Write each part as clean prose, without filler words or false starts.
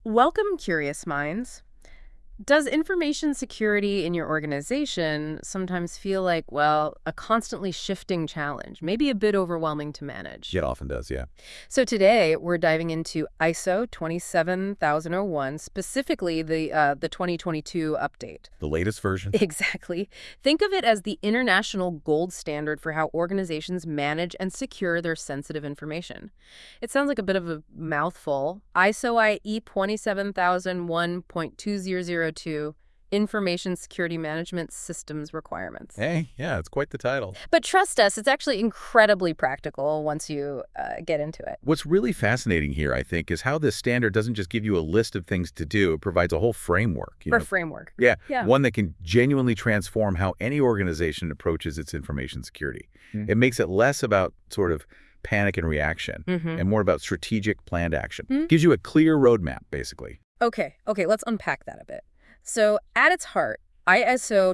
Welcome, curious minds. Does information security in your organization sometimes feel like, well, a constantly shifting challenge, maybe a bit overwhelming to manage? It often does, yeah. So today we're diving into ISO 27001, specifically the 2022 update. The latest version? Exactly. Think of it as the international gold standard for how organizations manage and secure their sensitive information. It sounds like a bit of a mouthful. ISO IE 27001.2002 Information Security Management Systems Requirements. Hey, yeah, it's quite the title. But trust us, it's actually incredibly practical once you get into it. What's really fascinating here, I think, is how this standard doesn't just give you a list of things to do. It provides a whole framework. For framework. Yeah, Yeah. one that can genuinely transform how any organization approaches its information security. It makes it less about sort of panic and reaction and more about strategic planned action. Gives you a clear roadmap, basically. Okay, let's unpack that a bit. So at its heart, ISO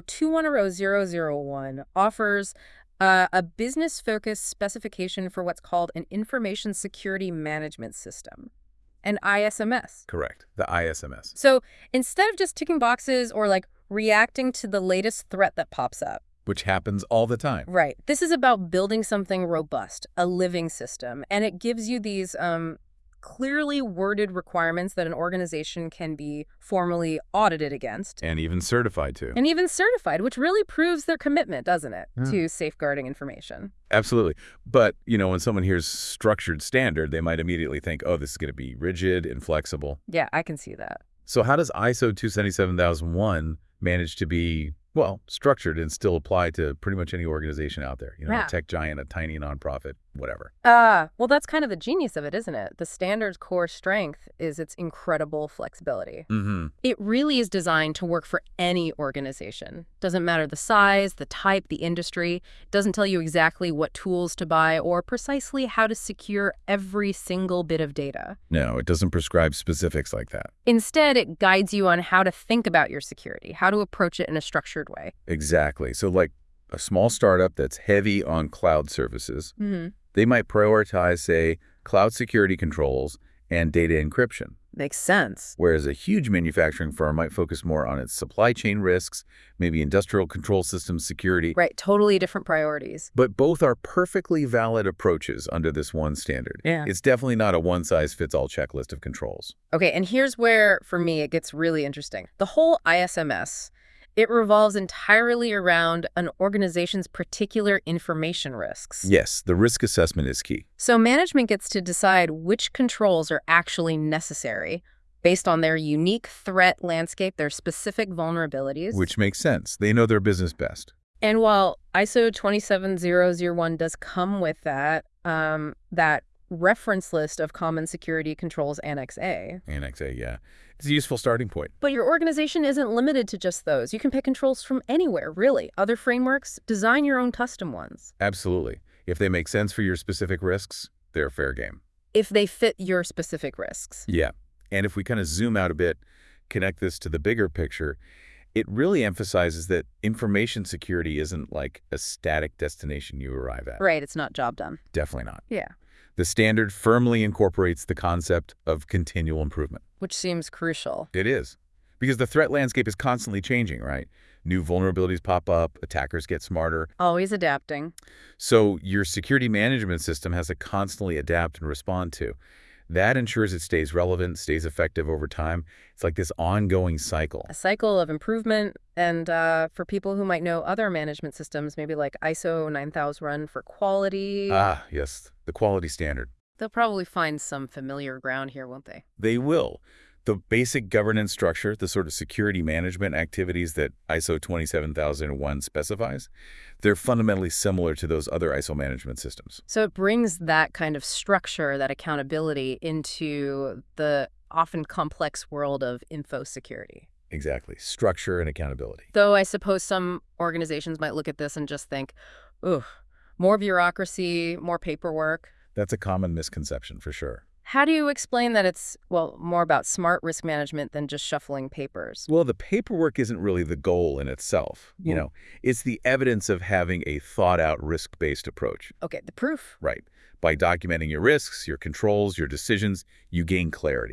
21001 offers a business-focused specification for what's called an Information Security Management System, an ISMS. Correct. The ISMS. So instead of just ticking boxes or like reacting to the latest threat that pops up, Which happens all the time. right, this is about building something robust, a living system, and it gives you these clearly worded requirements that an organization can be formally audited against. And even certified to. And even certified, which really proves their commitment, doesn't it, Yeah. to safeguarding information. Absolutely. But, when someone hears structured standard, they might immediately think, oh, this is going to be rigid, inflexible. Yeah, I can see that. So how does ISO 277001 manage to be, well, structured and still apply to pretty much any organization out there? Yeah. A tech giant, a tiny nonprofit, whatever. Well, that's kind of the genius of it, isn't it? The standard's core strength is its incredible flexibility. Mm-hmm. It really is designed to work for any organization. Doesn't matter the size, the type, the industry. It doesn't tell you exactly what tools to buy or precisely how to secure every single bit of data. No, it doesn't prescribe specifics like that. Instead, it guides you on how to think about your security, how to approach it in a structured way. Exactly. So like a small startup that's heavy on cloud services, Mm-hmm. they might prioritize, say, cloud security controls and data encryption. Makes sense. Whereas a huge manufacturing firm might focus more on its supply chain risks, maybe industrial control systems security. Right, totally different priorities. But both are perfectly valid approaches under this one standard. Yeah. It's definitely not a one-size-fits-all checklist of controls. Okay, and here's where, for me, it gets really interesting. The whole ISMS, it revolves entirely around an organization's particular information risks. Yes, the risk assessment is key. So management gets to decide which controls are actually necessary based on their unique threat landscape, their specific vulnerabilities. Which makes sense. They know their business best. And while ISO 27001 does come with that reference list of common security controls Annex A. Annex A, yeah. It's a useful starting point. But your organization isn't limited to just those. You can pick controls from anywhere, really. Other frameworks, design your own custom ones. Absolutely. If they make sense for your specific risks, they're fair game. If they fit your specific risks. Yeah. And if we kind of zoom out a bit, connect this to the bigger picture, it really emphasizes that information security isn't like a static destination you arrive at. Right, it's not job done. Definitely not. Yeah. The standard firmly incorporates the concept of continual improvement. Which seems crucial. It is. Because the threat landscape is constantly changing, right? New vulnerabilities pop up, attackers get smarter. Always adapting. So your security management system has to constantly adapt and respond to. That ensures it stays relevant, stays effective over time. It's like this ongoing cycle. A cycle of improvement. And for people who might know other management systems, maybe like ISO 9001 for quality, Ah, yes, the quality standard. they'll probably find some familiar ground here, won't they? They will. The basic governance structure, the sort of security management activities that ISO 27001 specifies, they're fundamentally similar to those other ISO management systems. So it brings that kind of structure, that accountability into the often complex world of info security. Exactly. Structure and accountability. Though I suppose some organizations might look at this and just think, ooh, more bureaucracy, more paperwork. That's a common misconception for sure. How do you explain that it's, well, more about smart risk management than just shuffling papers? Well, the paperwork isn't really the goal in itself. It's the evidence of having a thought-out risk-based approach. Okay, the proof. Right. By documenting your risks, your controls, your decisions, you gain clarity.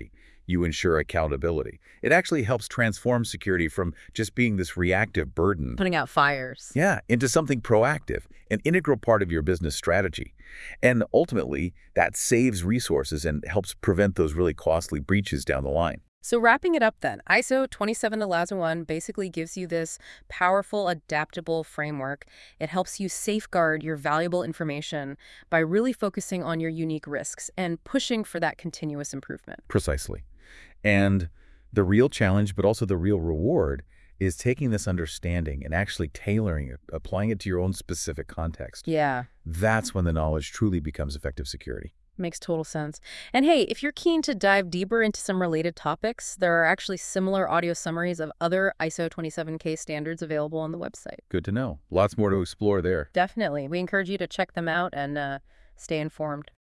you ensure accountability. It actually helps transform security from just being this reactive burden, Putting out fires. yeah, into something proactive, an integral part of your business strategy. And ultimately, that saves resources and helps prevent those really costly breaches down the line. So wrapping it up then, ISO 27001 basically gives you this powerful, adaptable framework. It helps you safeguard your valuable information by really focusing on your unique risks and pushing for that continuous improvement. Precisely. And the real challenge, but also the real reward, is taking this understanding and actually tailoring it, applying it to your own specific context. Yeah. That's when the knowledge truly becomes effective security. Makes total sense. And hey, if you're keen to dive deeper into some related topics, there are actually similar audio summaries of other ISO 27K standards available on the website. Good to know. Lots more to explore there. Definitely. We encourage you to check them out and stay informed.